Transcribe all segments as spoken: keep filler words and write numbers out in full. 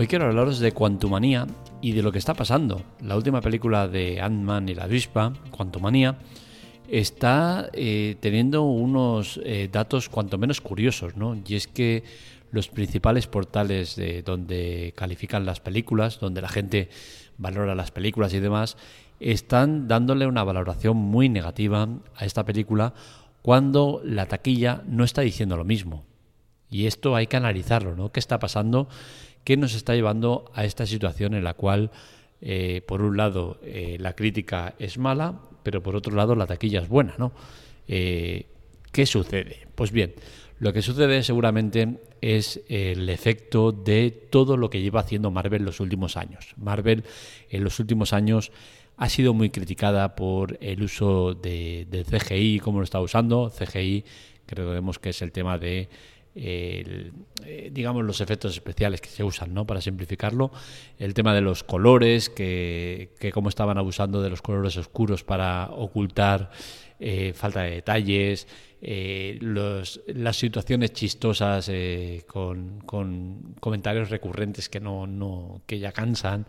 Hoy quiero hablaros de Quantumania y de lo que está pasando. La última película de Ant-Man y la avispa, Quantumania, está eh, teniendo unos eh, datos cuanto menos curiosos, ¿no? Y es que los principales portales de donde califican las películas, donde la gente valora las películas y demás, están dándole una valoración muy negativa a esta película cuando la taquilla no está diciendo lo mismo. Y esto hay que analizarlo, ¿no? ¿Qué está pasando? ¿Qué nos está llevando a esta situación en la cual, eh, por un lado, eh, la crítica es mala, pero por otro lado la taquilla es buena, ¿no? Eh, ¿Qué sucede? Pues bien, lo que sucede seguramente es el efecto de todo lo que lleva haciendo Marvel en los últimos años. Marvel en los últimos años ha sido muy criticada por el uso de, de C G I, cómo lo está usando. C G I, creemos que es el tema de El, eh, digamos los efectos especiales que se usan, ¿no? Para simplificarlo, el tema de los colores, que, que cómo estaban abusando de los colores oscuros para ocultar eh, falta de detalles, eh, los, las situaciones chistosas eh, con, con comentarios recurrentes que no, no que ya cansan,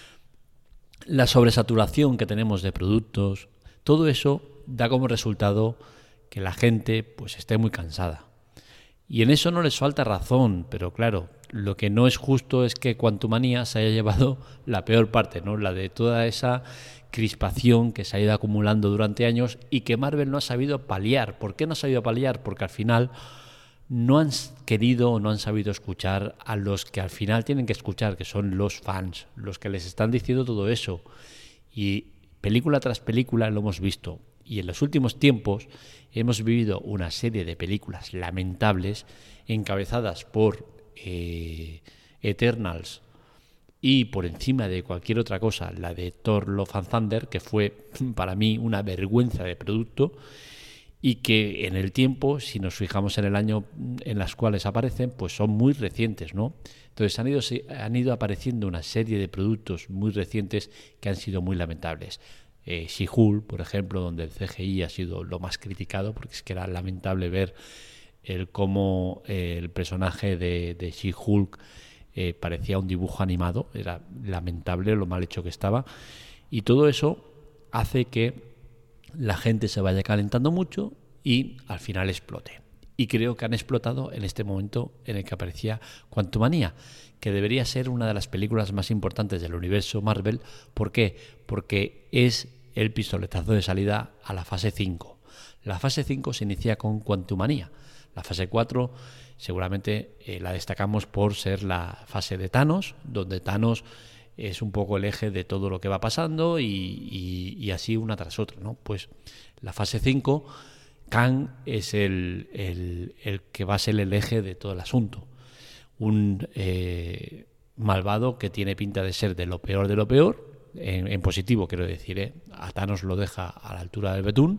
la sobresaturación que tenemos de productos. Todo eso da como resultado que la gente pues esté muy cansada. Y en eso no les falta razón, pero claro, lo que no es justo es que Quantumania se haya llevado la peor parte, ¿no? La de toda esa crispación que se ha ido acumulando durante años y que Marvel no ha sabido paliar. ¿Por qué no ha sabido paliar? Porque al final no han querido o no han sabido escuchar a los que al final tienen que escuchar, que son los fans, los que les están diciendo todo eso. Y película tras película lo hemos visto. Y en los últimos tiempos hemos vivido una serie de películas lamentables encabezadas por eh, Eternals y por encima de cualquier otra cosa la de Thor Love and Thunder, que fue para mí una vergüenza de producto y que en el tiempo, si nos fijamos en el año en las cuales aparecen, pues son muy recientes, ¿no? Entonces han ido, han ido apareciendo una serie de productos muy recientes que han sido muy lamentables. Eh, She-Hulk, por ejemplo, donde el C G I ha sido lo más criticado, porque es que era lamentable ver el cómo eh, el personaje de, de She-Hulk eh, parecía un dibujo animado, era lamentable lo mal hecho que estaba, y todo eso hace que la gente se vaya calentando mucho y al final explote. Y creo que han explotado en este momento en el que aparecía Quantumania, que debería ser una de las películas más importantes del universo Marvel. ¿Por qué? Porque es el pistoletazo de salida a la fase cinco. La fase cinco se inicia con Quantumania. La fase cuatro seguramente eh, la destacamos por ser la fase de Thanos, donde Thanos es un poco el eje de todo lo que va pasando y, y, y así una tras otra, ¿no? Pues la fase cinco, Kang es el, el, el que va a ser el eje de todo el asunto. Un eh, malvado que tiene pinta de ser de lo peor de lo peor, en, en positivo quiero decir, ¿eh? A Thanos lo deja a la altura del betún,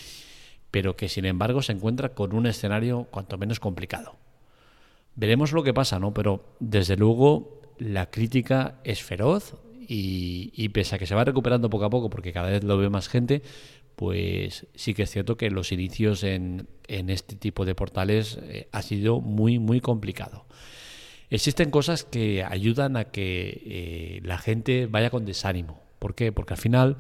pero que sin embargo se encuentra con un escenario cuanto menos complicado. Veremos lo que pasa, ¿no? Pero desde luego la crítica es feroz y, y pese a que se va recuperando poco a poco porque cada vez lo ve más gente, pues sí que es cierto que los inicios en, en este tipo de portales eh, ha sido muy, muy complicado. Existen cosas que ayudan a que eh, la gente vaya con desánimo. ¿Por qué? Porque al final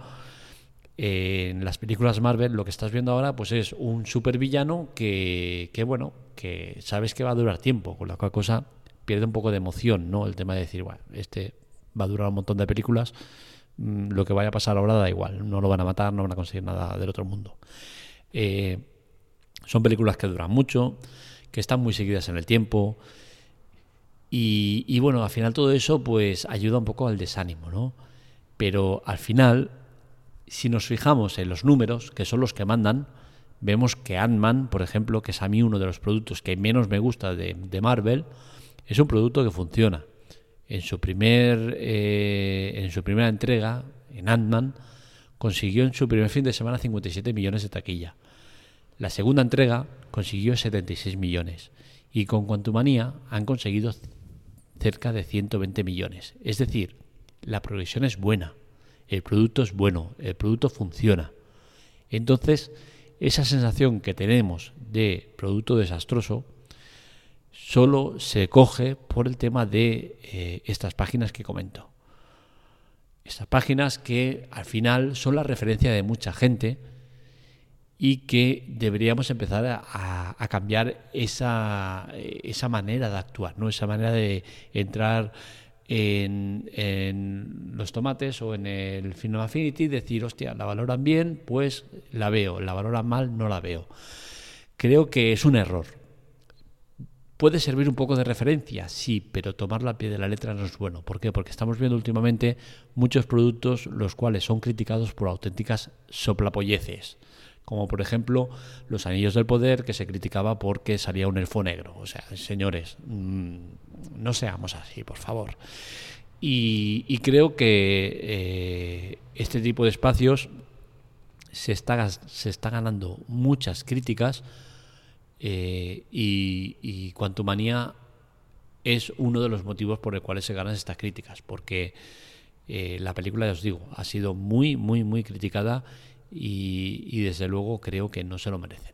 eh, en las películas Marvel lo que estás viendo ahora pues es un supervillano que, que, bueno, que sabes que va a durar tiempo, con la cual cosa pierde un poco de emoción, ¿no? El tema de decir, bueno, este va a durar un montón de películas, mmm, lo que vaya a pasar ahora da igual, no lo van a matar, no van a conseguir nada del otro mundo. Eh, son películas que duran mucho, que están muy seguidas en el tiempo. Y, y bueno, al final todo eso pues ayuda un poco al desánimo, ¿no? Pero al final, si nos fijamos en los números, que son los que mandan, vemos que Ant-Man, por ejemplo, que es a mí uno de los productos que menos me gusta de, de Marvel, es un producto que funciona. En su primer eh, en su primera entrega, en Ant-Man, consiguió en su primer fin de semana cincuenta y siete millones de taquilla. La segunda entrega consiguió setenta y seis millones. Y con Quantumania han conseguido cerca de ciento veinte millones. Es decir, la progresión es buena, el producto es bueno, el producto funciona. Entonces, esa sensación que tenemos de producto desastroso solo se coge por el tema de eh, estas páginas que comento. Estas páginas que al final son la referencia de mucha gente y que deberíamos empezar a, a cambiar esa, esa manera de actuar, ¿no? Esa manera de entrar en, en los tomates o en el Film Affinity y decir, hostia, la valoran bien, pues la veo, la valoran mal, no la veo. Creo que es un error. Puede servir un poco de referencia, sí, pero tomarlo al pie de la letra no es bueno. ¿Por qué? Porque estamos viendo últimamente muchos productos los cuales son criticados por auténticas soplapolleces. Como por ejemplo los Anillos del Poder, que se criticaba porque salía un elfo negro. O sea, señores, mmm, no seamos así, por favor. Y, y creo que eh, este tipo de espacios se está, se está ganando muchas críticas. Eh, y, y Quantumania es uno de los motivos por los cuales se ganan estas críticas, porque eh, la película, ya os digo, ha sido muy, muy, muy criticada y, y desde luego creo que no se lo merecen.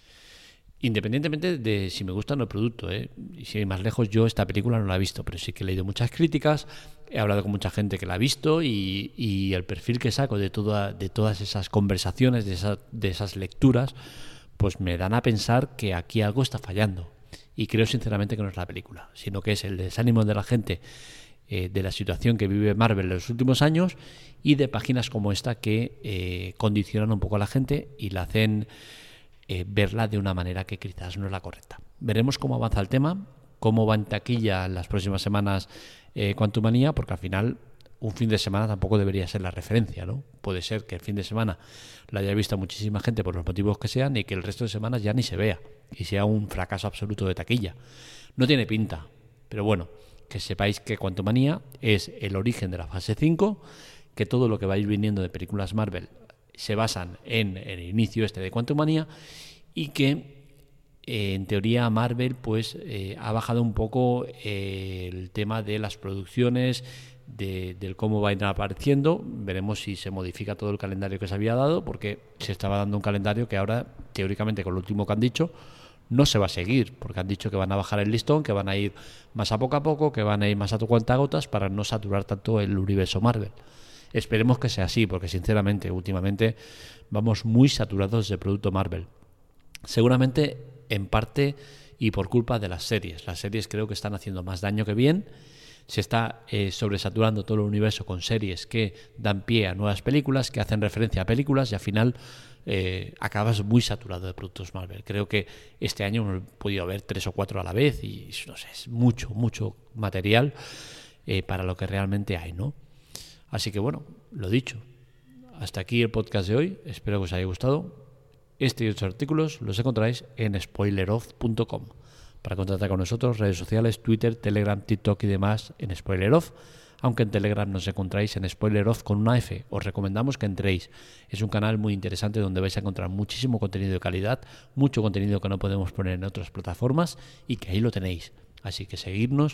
Independientemente de si me gusta o no el producto, ¿eh? Y si hay más lejos, yo esta película no la he visto, pero sí que he leído muchas críticas, he hablado con mucha gente que la ha visto y, y el perfil que saco de, toda, de todas esas conversaciones, de, esa, de esas lecturas, pues me dan a pensar que aquí algo está fallando. Y creo sinceramente que no es la película, sino que es el desánimo de la gente, eh, de la situación que vive Marvel en los últimos años y de páginas como esta que eh, condicionan un poco a la gente y la hacen eh, verla de una manera que quizás no es la correcta. Veremos cómo avanza el tema, cómo va en taquilla en las próximas semanas eh, Quantumania, porque al final un fin de semana tampoco debería ser la referencia, ¿no? Puede ser que el fin de semana la haya visto muchísima gente por los motivos que sean y que el resto de semanas ya ni se vea y sea un fracaso absoluto de taquilla. No tiene pinta, pero bueno, que sepáis que Quantumania es el origen de la fase cinco, que todo lo que va a ir viniendo de películas Marvel se basan en el inicio este de Quantumania y que eh, en teoría Marvel pues eh, ha bajado un poco eh, el tema de las producciones, De, del cómo va a ir apareciendo. Veremos si se modifica todo el calendario que se había dado, porque se estaba dando un calendario que ahora, teóricamente, con lo último que han dicho, no se va a seguir, porque han dicho que van a bajar el listón, que van a ir más a poco a poco, que van a ir más a tu cuentagotas para no saturar tanto el universo Marvel. Esperemos que sea así, porque sinceramente, últimamente vamos muy saturados de producto Marvel. Seguramente, en parte, y por culpa de las series. Las series creo que están haciendo más daño que bien. Se está eh, sobresaturando todo el universo con series que dan pie a nuevas películas, que hacen referencia a películas y al final eh, acabas muy saturado de productos Marvel. Creo que este año hemos podido ver tres o cuatro a la vez y no sé, es mucho, mucho material eh, para lo que realmente hay, ¿no? Así que bueno, lo dicho, hasta aquí el podcast de hoy, espero que os haya gustado. Este y otros artículos los encontráis en spoileroff punto com. Para contactar con nosotros, redes sociales, Twitter, Telegram, TikTok y demás en SpoilerOff, aunque en Telegram nos encontráis en SpoilerOff con una F. Os recomendamos que entréis. Es un canal muy interesante donde vais a encontrar muchísimo contenido de calidad, mucho contenido que no podemos poner en otras plataformas y que ahí lo tenéis. Así que seguirnos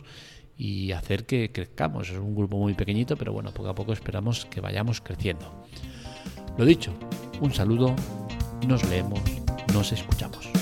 y hacer que crezcamos. Es un grupo muy pequeñito, pero bueno, poco a poco esperamos que vayamos creciendo. Lo dicho, un saludo, nos leemos, nos escuchamos.